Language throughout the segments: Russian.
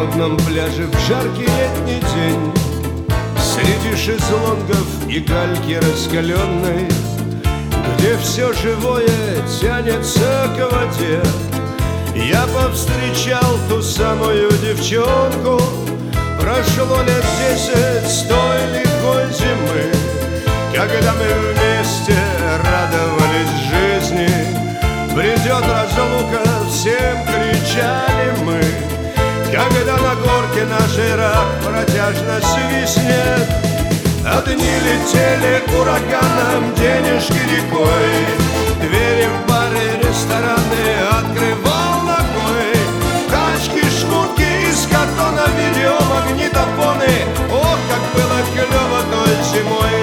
модном пляже в жаркий летний день, среди шезлонгов и гальки раскаленной, где все живое тянется к воде, я повстречал ту самую девчонку. Прошло лет 10 с той лихой зимы, когда мы вместе радовались жизни. Придет разлука, всем кричали мы, когда на горке нашей рак протяжно свистнет. А дни летели ураганом, денежки рекой, двери в бары, рестораны открывал ногой. Тачки, шмотки из картона, видеомагнитофоны. Ох, как было клево той зимой.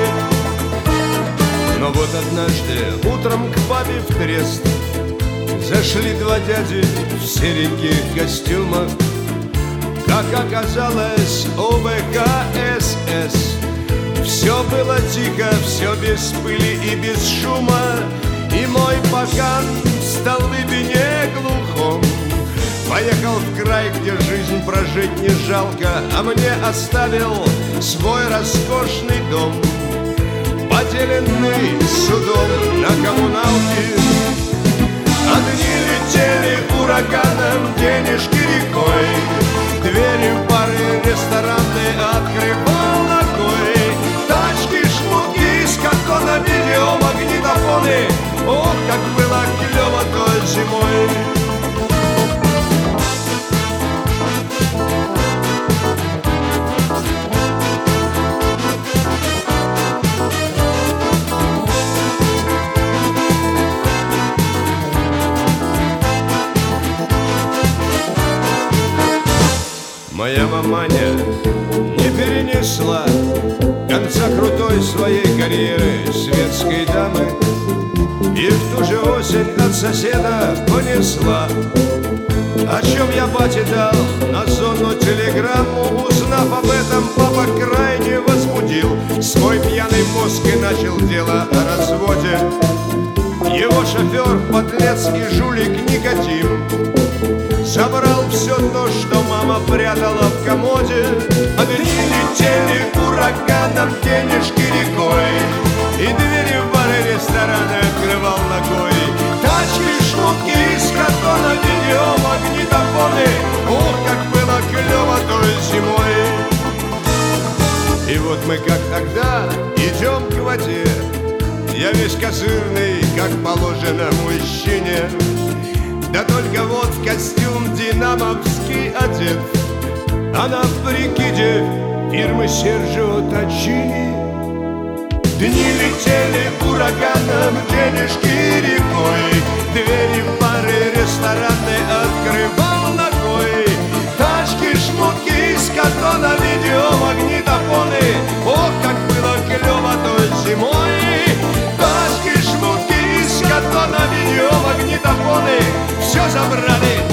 Но вот однажды утром к бабе в трест зашли два дяди в сереньких костюмах. Как оказалось, ОБКСС. Все было тихо, все без пыли и без шума. И мой пакан в столбе-не глухом поехал в край, где жизнь прожить не жалко, а мне оставил свой роскошный дом, поделенный судом на коммуналке. А дни летели ураганом, денежки рекой, двери в бары, рестораны открывал ногой. Тачки, шмотки из картона, видеомагнитофоны. Ох, как было клево той зимой. Моя маманя не перенесла конца крутой своей карьеры светской дамы, и в ту же осень от соседа понесла, о чем я бате дал на зону телеграмму. Узнав об этом, папа крайне возбудил свой пьяный мозг и начал дело о разводе. Его шофер, подлец и жулик Никотим, забрал все то, что мама прятала в комоде. А дни летели ураганом, денежки рекой, и двери в бары, рестораны открывал ногой. Тачки, шмотки из картона, видеомагнитофоны. Ох, как было клево той зимой. И вот мы, как тогда, идем к воде. Я весь козырный, как положено мужчине, да только вот в костюм динамовский одет, она в прикиде фирмы Серджио Тачини. Дни летели ураганом, денежки рекой, двери в бары, рестораны открывал ногой. Тачки, шмотки из картона, видеомагнитофоны. Ох, как было клево той зимой. Тачки, шмотки из картона, видеомагнитофоны. Все забрали,